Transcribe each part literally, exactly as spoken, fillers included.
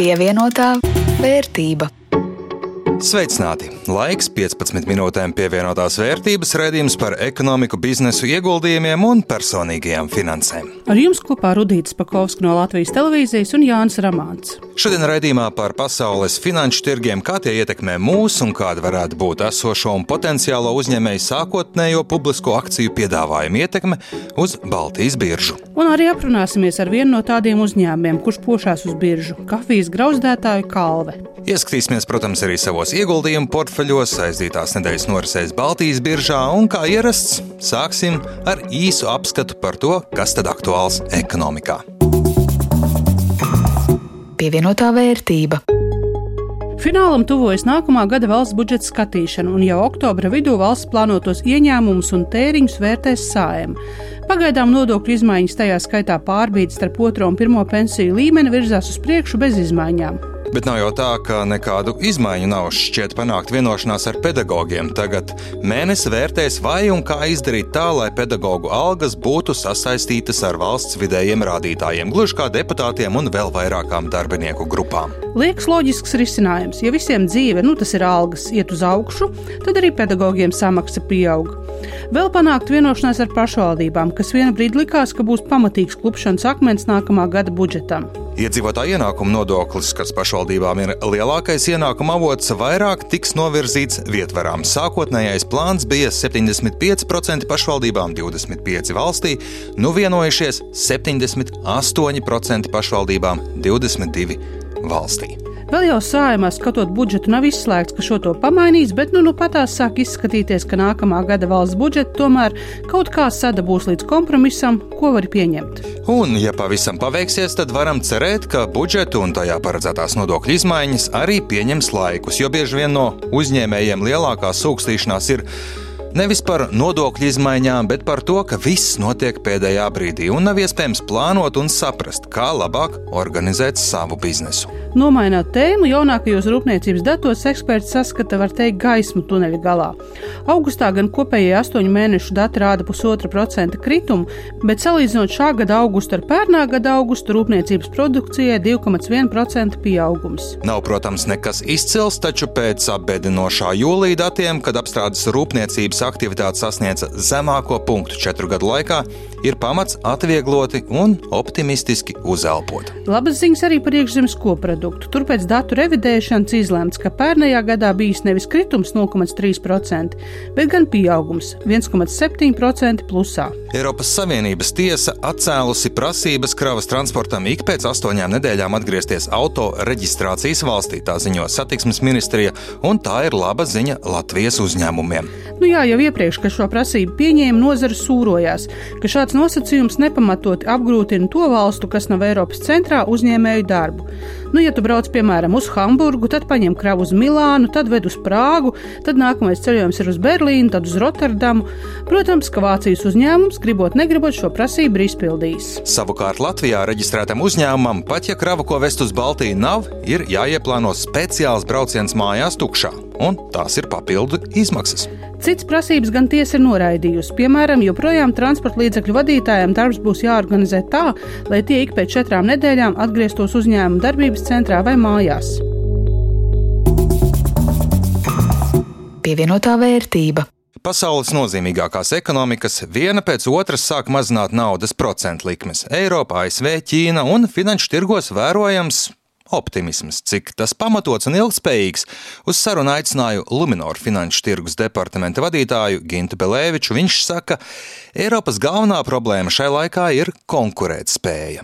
Pievienotā vērtība. Sveicināti! Laiks piecpadsmit minūtēm pievienotās vērtības raidījums par ekonomiku, biznesu, ieguldījumiem un personīgajām finansēm. Ar jums kopā Rudīts Pakovska no Latvijas televīzijas un Jānis Ramāns. Šodien raidījumā par pasaules finanšu tirgiem, kā tie ietekmē mūs un kāda varētu būt esošo un potenciālo uzņēmēju sākotnējo publisko akciju piedāvājumu ietekme uz Baltijas biržu. Un arī aprunāsimies ar vienu no tādiem uzņēmumiem, kurš pošās uz biržu – kafijas grauzdētāju Kalve. Ieskatīsimies, protams, arī savos ieguldījumu portfeļos, aizdītās nedēļas norisēs Baltijas biržā un, kā ierasts, sāksim ar īsu apskatu par to, kas tad aktuāls ekonomikā. Pievienotā vērtība. Finālam tuvojas nākamā gada valsts budžeta skatīšana, un jau oktobra vidū valsts plānotos ieņēmumus un tēriņus vērtēs Saeima. Pagaidām nodokļu izmaiņas, tajā skaitā pārbīdes starp otro un pirmo pensiju līmeni, virzās uz priekšu bez izmaiņām. Bet nav jau tā, ka nekādu izmaiņu nav, šķiet panākt vienošanās ar pedagogiem. Tagad mēnesi vērtēs, vai un kā izdarīt tā, lai pedagogu algas būtu sasaistītas ar valsts vidējiem rādītājiem, gluži kā deputātiem un vēl vairākām darbinieku grupām. Liekas loģisks risinājums. Ja visiem dzīve, nu tas ir algas, iet uz augšu, tad arī pedagogiem samaksa pieaug. Vēl panākt vienošanās ar pašvaldībām, kas viena brīdi likās, ka būs pamatīgs klupšanas akmens nākamā gada budžetam. Iedzīvotāju ienākuma nodoklis, kas pašvaldībām ir lielākais ienākuma avots, vairāk tiks novirzīts vietvarām. Sākotnējais plāns bija septiņdesmit pieci procenti pašvaldībām, divdesmit pieci procenti valstī, nu vienojušies septiņdesmit astoņi procenti pašvaldībām, divdesmit divi procenti valstī. Vēl jau Saeimā skatot budžetu nav izslēgts, ka šo to pamainīs, bet nu, nu patās sāk izskatīties, ka nākamā gada valsts budžeta tomēr kaut kā sadabūs līdz kompromisam, ko var pieņemt. Un, ja pavisam paveiksies, tad varam cerēt, ka budžetu un tajā paredzētās nodokļu izmaiņas arī pieņems laikus, jo bieži vien no uzņēmējiem lielākā sūkstīšanās ir nevis par nodokļu izmaiņām, bet par to, ka viss notiek pēdējā brīdī un nav iespējams plānot un saprast, kā labāk organizēt savu biznesu. Nomainot tēmu, jaunākajos rūpniecības datos eksperti saskata, var teikt, gaismu tuneļa galā. Augustā gan kopējie astoņu mēnešu dati rāda pusotra procenta kritumu, bet salīdzinot šā gada augustu ar pērnā gada augustu, rūpniecības produkcijai divi komats viens procents pieaugums. Nav, protams, nekas izcils, taču pēc apbēdinošā jūlija datiem, kad apstrādes rūpniecības aktivitāte sasniedza zemāko punktu četru gadu laikā, ir pamats atviegloti un optimistiski uzelpot. Labas ziņas arī par iekšzemes koproduktu. Tur pēc datu revidēšanas izlemts, ka pērnējā gadā bijis nevis kritums nulle komats trīs procenti, bet gan pieaugums viens komats septiņi procenti plusā. Eiropas Savienības tiesa atcēlusi prasības kravas transportam ik pēc astoņām nedēļām atgriezties auto reģistrācijas valstī, tā ziņo satiksmes ministrija, un tā ir laba ziņa Latvijas uzņēmumiem. Nu jā, jau iepriekš, ka šo prasību pieņēma, nozara sūrojās, ka šāds nosacījums nepamatoti apgrūtina to valstu, kas nav Eiropas centrā, uzņēmēju darbu. Nu, ja tu brauc, piemēram, uz Hamburgu, tad paņem kravu uz Milānu, tad ved uz Prāgu, tad nākamais ceļojums ir uz Berlīnu, tad uz Rotterdamu. Protams, ka Vācijas uzņēmums, gribot negribot, šo prasību ir izpildījis. Savukārt Latvijā reģistrētam uzņēmumam, pat ja kravu, ko vest uz Baltiju nav, ir jāieplāno speciāls brauciens mājās tukšā, un tās ir papildu izmaksas. Cits prasības gan tiesa ir noraidījusi. Piemēram, joprojām transporta līdzekļu vadītājiem darbs būs jāorganizē tā, lai tie ik pēc četrām nedēļām atgrieztos uzņēmuma darbības centrā vai mājās. Pievienotā vērtība. Pasaules nozīmīgākās ekonomikas viena pēc otras sāk mazināt naudas procentu likmes. Eiropa, A S V, Ķīna un finanšu tirgos vērojams optimisms, cik tas pamatots un ilgspējīgs. Uz sarunu aicināju Luminor finanšu tirgus departamenta vadītāju Gintu Belēviču. Viņš saka, Eiropas galvenā problēma šai laikā ir konkurētspēja.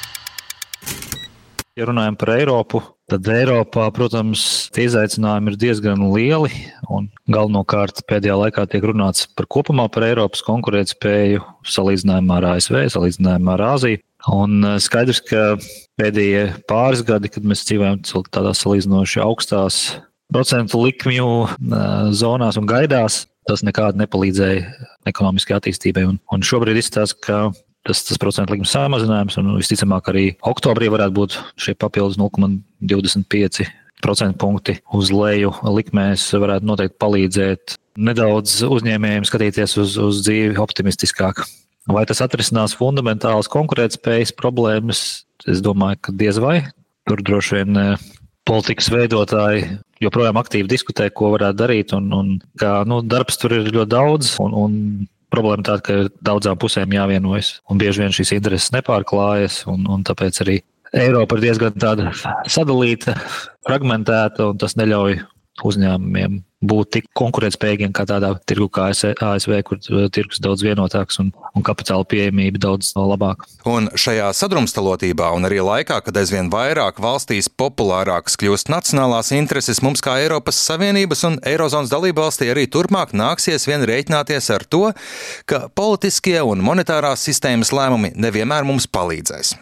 Ja runājam par Eiropu, tad Eiropā, protams, tie izaicinājumi ir diezgan lieli un galvenokārt pēdējā laikā tiek runāts par kopumā par Eiropas konkurētspēju salīdzinājumā ar A S V, salīdzinājumā ar Āziju. Un skaidrs, ka pēdējie pāris gadi, kad mēs dzīvojam tādās salīdzinoši augstās procentu likmju zonās un gaidās, tas nekādi nepalīdzēja ekonomiskai attīstībai. Un, un šobrīd izskatās, ka tas, tas procentu likmes samazinājums, un visticamāk arī oktobrī varētu būt šie papildus nulle komats divdesmit pieci procentu punkti uz leju likmēs, varētu noteikti palīdzēt nedaudz uzņēmējiem skatīties uz, uz dzīvi optimistiskāk. Vai tas atrisinās fundamentālas konkurētspējas problēmas? Es domāju, ka diez vai. tur droši vien politikas veidotāji joprojām aktīvi diskutē, ko varētu darīt, un, un kā, nu, darbs tur ir ļoti daudz, un, un problēma tāda, ka daudzām pusēm jāvienojas, un bieži vien šīs intereses nepārklājas, un, un tāpēc arī Eiropa ir diezgan tāda sadalīta, fragmentēta, un tas neļauj uzņēmumiem būt tik konkurētspējīgiem kā tādā tirgu kā A S V, kur tirgus daudz vienotāks un, un kapitāla pieejamība daudz labāka. Un šajā sadrumstalotībā un arī laikā, kad aizvien vairāk valstīs populārākas kļūst nacionālās intereses, mums kā Eiropas Savienības un Eirozonas dalībvalstī arī turpmāk nāksies vien rēķināties ar to, ka politiskie un monetārās sistēmas lēmumi nevienmēr mums palīdzēs.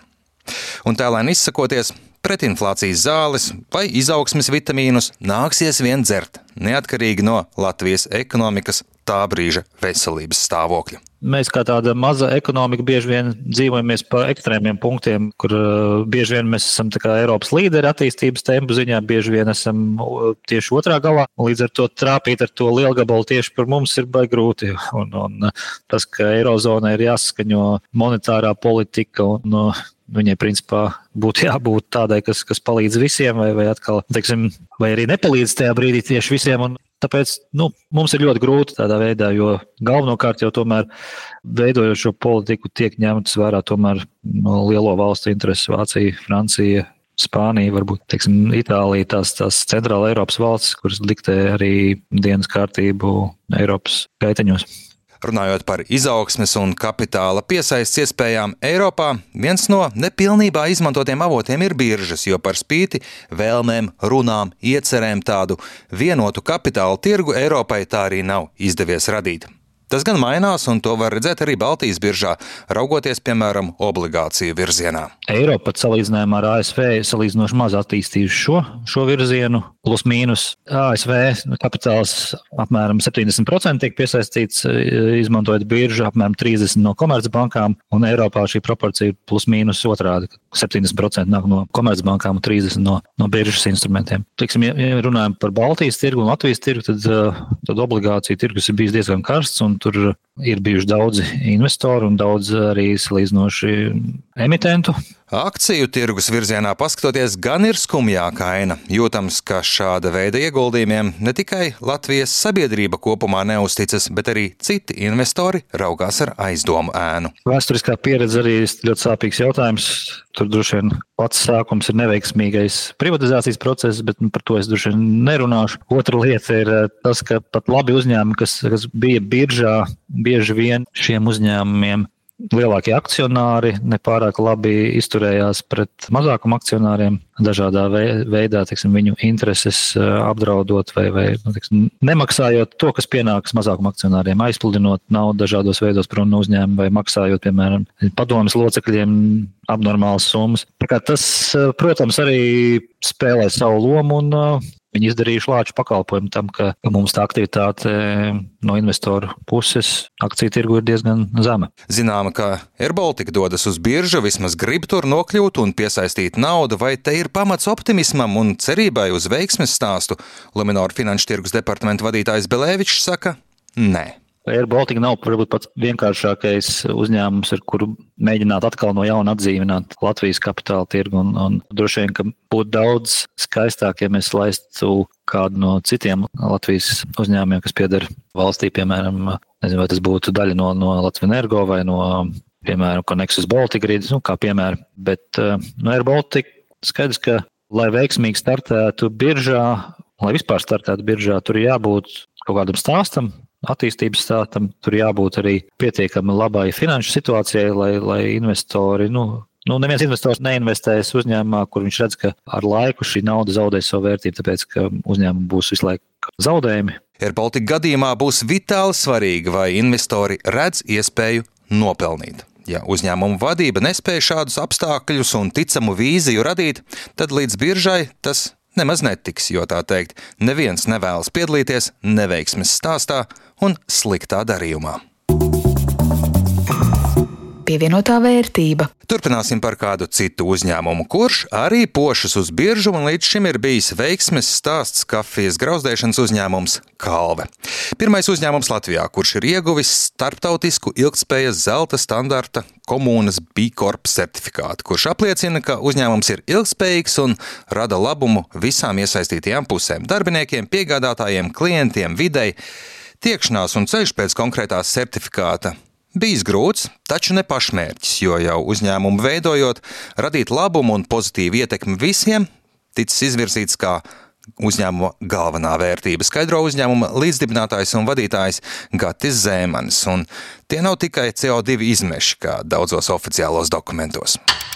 Un tēlēni izsakoties, pretinflācijas zāles vai izaugsmes vitamīnus nāksies vien dzert, neatkarīgi no Latvijas ekonomikas tā brīža veselības stāvokļa. Mēs kā tāda maza ekonomika bieži vien dzīvojamies pa ekstrēmiem punktiem, kur uh, bieži vien mēs esam tā kā Eiropas līderi attīstības tempu ziņā, bieži vien esam tieši otrā galā. Līdz ar to trāpīt ar to lielgabalu tieši par mums ir baigi grūti. Un, un tas, ka Eirozonai ir jāsaskaņo monetārā politika un uh, viņai principā būtu jābūt tādai, kas, kas palīdz visiem, vai, vai atkal, teiksim, vai arī nepalīdz tajā brīdī tieši visiem. Un tāpēc nu, mums ir ļoti grūti tādā veidā, jo galvenokārt jau tomēr veidojot šo politiku tiek ņemtas vērā tomēr no lielo valstu intereses Vācija, Francija, Spānija, varbūt, teiksim, Itālija, tās, tās centrāla Eiropas valstis, kuras diktē arī dienas kārtību Eiropas gaiteņos. Runājot par izaugsmes un kapitāla piesaists iespējām Eiropā, viens no nepilnībā izmantotiem avotiem ir biržas, jo par spīti vēlmēm, runām, iecerēm tādu vienotu kapitāla tirgu Eiropai tā arī nav izdevies radīt. Tas gan mainās, un to var redzēt arī Baltijas biržā, raugoties, piemēram, obligāciju virzienā. Eiropa pat salīdzinājumā ar A S V salīdzinoši maz attīstījuši šo, šo virzienu, plus mīnus A S V kapitāls apmēram septiņdesmit procenti tiek piesaistīts, izmantojot biržu, apmēram trīsdesmit procenti no komercbankām, un Eiropā šī proporcija plus mīnus otrādi, septiņdesmit procenti nāk no komercbankām un trīsdesmit procenti no, no biržas instrumentiem. Teiksim, ja runājam par Baltijas tirgu un Latvijas tirgu, tad, tad obligāciju tirgus ir bijis diezgan karsts, un tur ir bijuši daudzi investori un daudz arī salīdzinoši emitentu. Akciju tirgus virzienā paskatoties gan ir skumjāka aina. Jūtams, ka šāda veida ieguldījumiem ne tikai Latvijas sabiedrība kopumā neuzticas, bet arī citi investori raugās ar aizdomu ēnu. Vēsturiskā pieredze arī ļoti sāpīgs jautājums. Tur droši vien pats sākums ir neveiksmīgais privatizācijas process, bet par to es droši vien nerunāšu. Otra lieta ir tas, ka pat labi uzņēmumi, kas, kas bija biržā, bieži vien šiem uzņēmumiem lielākie akcionāri nepārāk labi izturējās pret mazākumu akcionāriem, dažādā veidā, teiksim, viņu intereses apdraudot vai, vai teiksim, nemaksājot to, kas pienākas mazākumu akcionāriem, aizpludinot naudu dažādos veidos prom no uzņēmuma vai maksājot, piemēram, padomes locekļiem abnormālas summas. Tā kā tas, protams, arī spēlē savu lomu un viņi izdarījuši lāču pakalpojumu tam, ka mums tā aktivitāte no investoru puses akciju tirgu ir diezgan zema. Zināma, ka AirBaltic dodas uz biržu, vismaz grib tur nokļūt un piesaistīt naudu, vai te ir pamats optimismam un cerībai uz veiksmes stāstu? Luminor finanšu tirgus departamenta vadītājs Belēvičs saka, nē. AirBaltic nav varbūt pats vienkāršākais uzņēmums, ar kuru mēģināt atkal no jauna atdzīvināt Latvijas kapitāla tirgu. Un, un droši vien, ka būtu daudz skaistāk, ja mēs laistu kādu no citiem Latvijas uzņēmumiem, kas pieder valstī, piemēram, nezinu, vai tas būtu daļa no, no Latvenergo vai no, piemēram, Connexus Baltic Grid, nu, kā piemēram. Bet no AirBaltic skaidrs, ka, lai veiksmīgi startētu biržā, lai vispār startētu biržā, tur ir jābūt kaut kādam stāstam, attīstības stāstam, tur jābūt arī pietiekami labai finanšu situācijai, lai, lai investori, nu, nu, neviens investors neinvestēs uzņēmumā, kur viņš redz, ka ar laiku šī nauda zaudēs savu vērtību, tāpēc, ka uzņēmumi būs visu laiku zaudējumi. AirBaltic gadījumā būs vitāli svarīgi, vai investori redz iespēju nopelnīt. Ja uzņēmuma vadība nespēja šādus apstākļus un ticamu vīziju radīt, tad līdz biržai tas nemaz netiks, jo tā teikt, neviens nevēlas piedalīties neveiksmes stāstā un sliktā darījumā. pievienotā vērtība. Turpināsim par kādu citu uzņēmumu, kurš arī pošas uz biržu un līdz šim ir bijis veiksmes stāsts kafijas grauzdēšanas uzņēmums Kalve. Pirmais uzņēmums Latvijā, kurš ir ieguvis starptautisku ilgtspējas zelta standarta Komunas B Corp certifikātu, kurš apliecina, ka uzņēmums ir ilgtspējīgs un rada labumu visām iesaistītajām pusēm – darbiniekiem, piegādātājiem, klientiem, videi. Tiekšanās un ceļš pēc konkrētās certifikāta bijis grūts, taču ne pašmērķis, jo jau uzņēmumu veidojot, radīt labumu un pozitīvu ietekmi visiem, ticis izvirzīts kā uzņēmuma galvenā vērtība, skaidro uzņēmuma līdzdibinātājs un vadītājs Gatis Zēmanis. Un tie nav tikai C O divi izmeši, kā daudzos oficiālos dokumentos.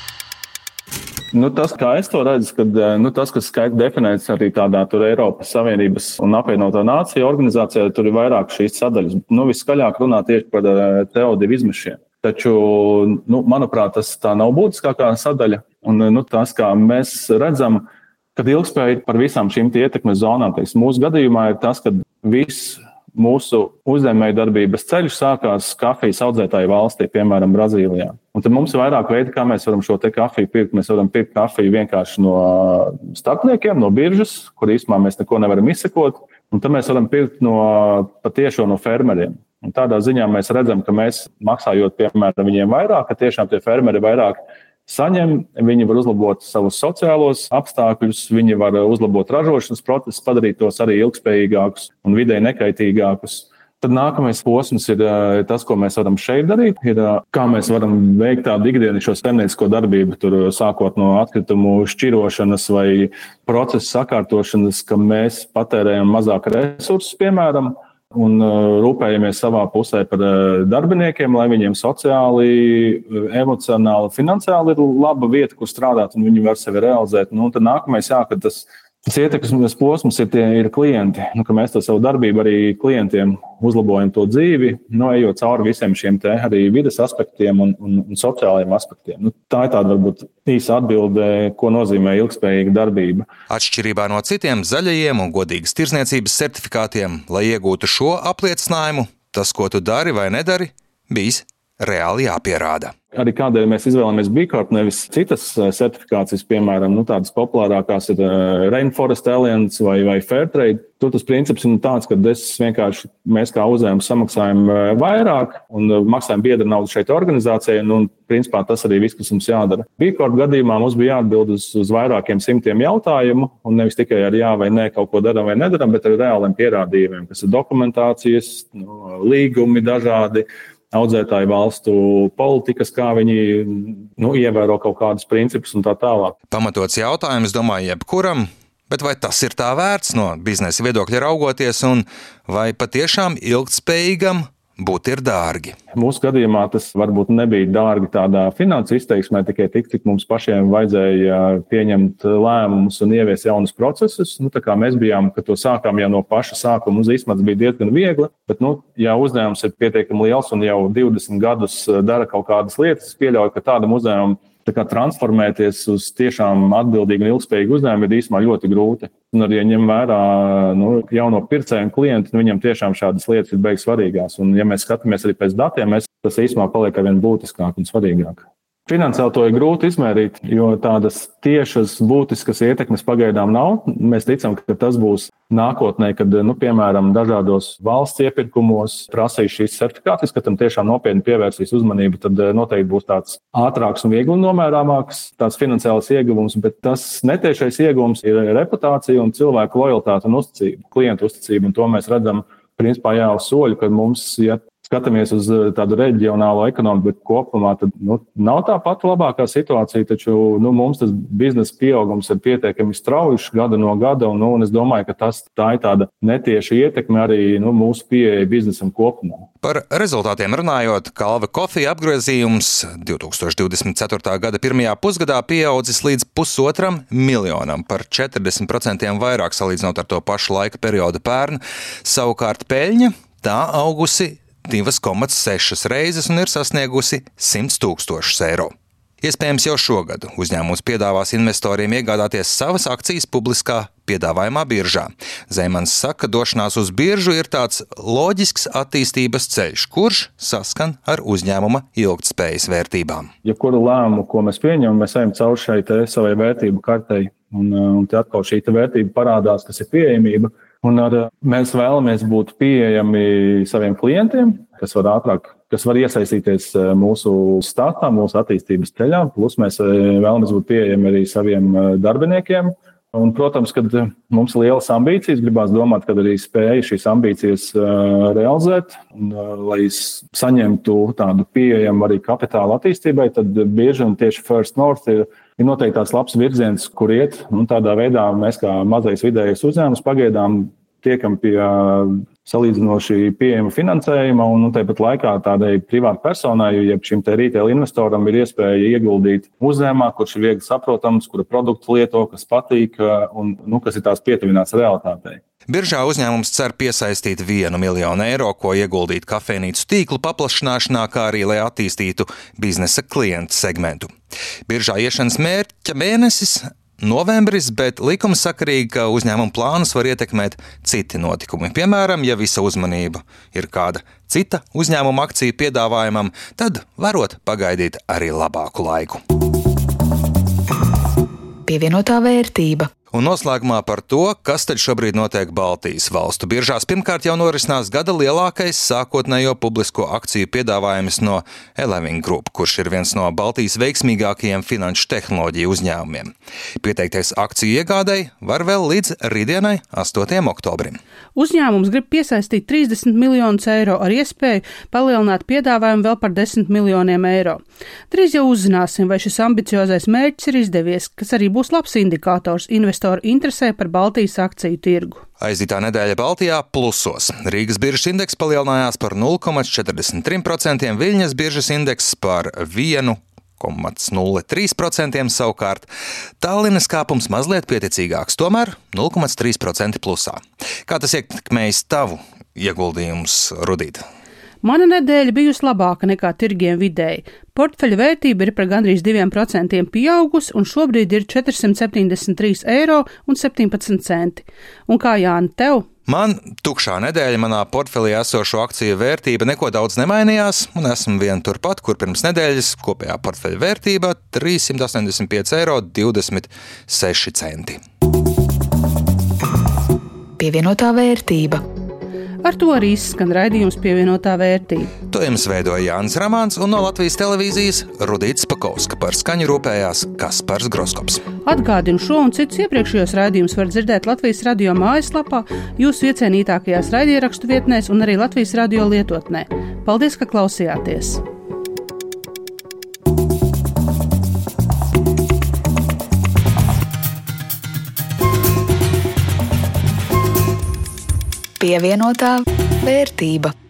Nu, tas, kā es to redzu, kad, nu, tas, kas skaidri definēts arī tādā tur Eiropas Savienības un apvienoto nāciju organizācijā, tur ir vairāk šīs sadaļas. Nu, viskaļāk runā tieši par C O divi izmešiem. Taču, nu, manuprāt, tas tā nav būtiskākā sadaļa. Un, nu, tas, kā mēs redzam, kad ilgspēja par visām šīm ietekmes zonām, teiks, mūsu gadījumā ir tas, ka viss mūsu uzņēmējdarbības ceļš sākās kafijas audzētāju valstī, piemēram, Brazīlijā. Un tad mums ir vairāk veidi, kā mēs varam šo te kafiju pirkt. Mēs varam pirkt kafiju vienkārši no starpniekiem, no biržas, kur īstenībā mēs neko nevaram izsekot. Un tad mēs varam pirkt no, patiešo no fermeriem. Un tādā ziņā mēs redzam, ka mēs maksājot, piemēram, viņiem vairāk, ka tiešām tie fermeri vairāk saņem, viņi var uzlabot savus sociālos apstākļus, viņi var uzlabot ražošanas procesus, padarīt tos arī ilgspējīgākus un videi nekaitīgākus. Tad nākamais posms ir tas, ko mēs varam šeit darīt, ir kā mēs varam veikt tādu ikdienišķo saimniecisko darbību, tur sākot no atkritumu šķirošanas vai procesu sakārtošanas, ka mēs patērējam mazāk resursus, piemēram, un rūpējamies savā pusē par darbiniekiem, lai viņiem sociāli, emocionāli, finansiāli ir laba vieta, kur strādāt, un viņi var sevi realizēt. Nu, tad nākamais, jā, kad tas, tas ietekmes posms ir, tie, ir klienti, nu, ka mēs to savu darbību arī klientiem uzlabojam to dzīvi, nu, ejot cauri visiem šiem te arī vides aspektiem un, un, un sociālajiem aspektiem. Nu, tā ir tāda varbūt īsa atbilde, ko nozīmē ilgspējīga darbība. Atšķirībā no citiem zaļajiem un godīgas tirzniecības certifikātiem, lai iegūtu šo apliecinājumu, tas, ko tu dari vai nedari, bijis reāli jāpierāda. Arī kādēļ mēs izvēlamies B Corp, nevis citas certifikācijas, piemēram, nu, tādas populārākās ir Rainforest Alliance vai, vai Fairtrade. Tur tas princips ir tāds, ka es vienkārši, mēs kā uzņēmums samaksājam vairāk un maksājam biedra naudu šeit organizācijai, un, un principā tas arī viss, kas mums jādara. B Corp gadījumā mums bija jāatbild uz, uz vairākiem simtiem jautājumu, un nevis tikai ar jā vai nē kaut ko daram vai nedaram, bet ar reāliem pierādījumiem, kas ir dokumentācijas, nu, līgumi dažādi, audzētāju valstu politikas, kā viņi nu, ievēro kaut kādus principus un tā tālāk. Pamatots jautājums, domāju, jebkuram, bet vai tas ir tā vērts no biznesa viedokļa raugoties un vai patiešām ilgtspējīgam būt ir dārgi? Mūsu gadījumā tas varbūt nebija dārgi tādā finansu izteiksmē, tikai tik, cik mums pašiem vajadzēja pieņemt lēmumus un ievies jaunus procesus. Nu, tā kā mēs bijām, kad to sākām jau no paša sākuma, uz izmatas bija diezgan viegli, bet, nu, ja uzņēmums ir pietiekami liels un jau divdesmit gadus dara kaut kādas lietas, es pieļauju, ka tādam uzņēmumam tā kā transformēties uz tiešām atbildīgu un ilgspējīgu uzņēmumu ir īstenībā ļoti grūti. Un arī, ja ņem vērā nu, jauno pircēju un klientu, nu, viņam tiešām šādas lietas ir beigas svarīgās. Un ja mēs skatāmies arī pēc datiem, mēs, tas īstenībā paliek arvien būtiskāk un svarīgāk. Finansiāli to ir grūti izmērīt, jo tādas tiešas būtiskas ietekmes pagaidām nav. Mēs ticam, ka tas būs nākotnē, kad, nu, piemēram, dažādos valsts iepirkumos prasīs šīs certifikācijas, ka tam tiešām nopietni pievērsīs uzmanību, tad noteikti būs tāds ātrāks un viegli nomērāmāks tāds finansiāls ieguvums, bet tas netiešais ieguvums ir reputācija un cilvēku lojalitāte un uzticība, klientu uzticība, un to mēs redzam principā jā uz soļu, kad mums, ja skatāmies uz tādu reģionālo ekonomiku kopumā, tad nu, nav tā pati labākā situācija, taču nu, mums tas biznesa pieaugums ir pietiekami strauji gada no gada, un, nu, un es domāju, ka tas, tā ir tāda netieša ietekme arī nu, mūsu pieeja biznesam kopumā. Par rezultātiem runājot, Kalve Coffee apgrozījums divi tūkstoši divdesmit ceturtā gada pirmajā pusgadā pieaudzis līdz pusotram miljonam, par četrdesmit procentiem vairāk salīdzinot ar to pašu laika periodu pērn. Savukārt peļņa tā augusi divas komas sešas reizes un ir sasniegusi simts tūkstošus eiro. Iespējams, jau šogad uzņēmums piedāvās investoriem iegādāties savas akcijas publiskā piedāvājumā biržā. Zeimans saka, ka došanās uz biržu ir tāds loģisks attīstības ceļš, kurš saskan ar uzņēmuma ilgtspējas vērtībām. Ja kuru lēmumu, ko mēs pieņemam, mēs ejam cauri šai te savai vērtību kartei, un, un te atkal šī te vērtība parādās, kas ir pieejamība. Un ar, mēs vēlamies būt pieejami saviem klientiem, kas var ātrāk, kas var iesaistīties mūsu startā, mūsu attīstības ceļā. Plus mēs vēlamies būt pieejami arī saviem darbiniekiem. Un, protams, kad mums ir lielas ambīcijas, gribās domāt, kad arī spēja šīs ambīcijas realizēt. Un, lai saņemtu tādu pieejamu arī kapitāla attīstībai, tad bieži un tieši First North ir, ir noteikti tās labs virziens, kur iet. Un tādā veidā mēs kā mazais vidējais uzņēmums pagaidām tiekam pie salīdzinoši pieejama finansējuma un nu, tāpat laikā tādai privātai personai, jeb šim te retail investoram ir iespēja ieguldīt uzņēmumā, kurš ir viegli saprotams, kura produktu lieto, kas patīk un nu, kas ir tās pietuvināts realitātei. Biržā uzņēmums cer piesaistīt vienu miljonu eiro, ko ieguldīt kafejnīcu tīklu paplašināšanā, kā arī, lai attīstītu biznesa klientu segmentu. Biržā iešanas mērķa mēnesis novembris, bet likumsakarīgi, ka uzņēmuma plānus var ietekmēt citi notikumi. Piemēram, ja visa uzmanība ir kāda cita uzņēmuma akciju piedāvājumam, tad varot pagaidīt arī labāku laiku. Pievienotā vērtība. Un noslēgumā par to, kas tad šobrīd notiek Baltijas valstu biržās. Pirmkārt jau norisinās gada lielākais sākotnējo publisko akciju piedāvājums no Eleving Group, kurš ir viens no Baltijas veiksmīgākajiem finanšu tehnoloģiju uzņēmumiem. Pieteikties akciju iegādai var vēl līdz rītdienai, astotajam oktobrim. Uzņēmums grib piesaistīt trīsdesmit miljonus eiro ar iespēju palielināt piedāvājumu vēl par desmit miljoniem eiro. Drīz jau uzzināsim, vai šis ambiciozais mērķis ir izdevies, kas arī būs labs indikators investoru interesē par Baltijas akciju tirgu. Aizdītā nedēļa Baltijā plusos. Rīgas biržas indeks palielinājās par nulle komats četrdesmit trīs procenti, Viļņas biržas indeks par vienu komats nulle trīs procenti, savukārt Tallinas kāpums mazliet pieticīgāks, tomēr nulle komats trīs procenti plusā. Kā tas ietekmējis tavu ieguldījumus, Rudīt? Mana nedēļa bijusi labāka nekā tirgiem vidēji. Portfeļa vērtība ir par gandrīz diviem procentiem pieaugusi un šobrīd ir četrsimt septiņdesmit trīs eiro un septiņpadsmit centi. Un kā Jāni tev? Man tukšā nedēļa manā portfelī esošo akciju vērtība neko daudz nemainījās, un esmu vien turpat, kur pirms nedēļas kopējā portfeļa vērtība trīssimt astoņdesmit pieci eiro divdesmit seši centi. Pievienotā vērtība. Ar to arī izskan raidījums Pievienotā vērtība. To jums veidoja Jānis Ramāns un no Latvijas televīzijas Rudīts Pakauska, par skaņu rūpējās Kaspars Groskops. Atgādinu, šo un citus iepriekšējos raidījumus var dzirdēt Latvijas radio mājaslapā, jūsu iecienītākajās raidierakstu vietnēs un arī Latvijas radio lietotnē. Paldies, ka klausījāties! Pievienotā vērtība.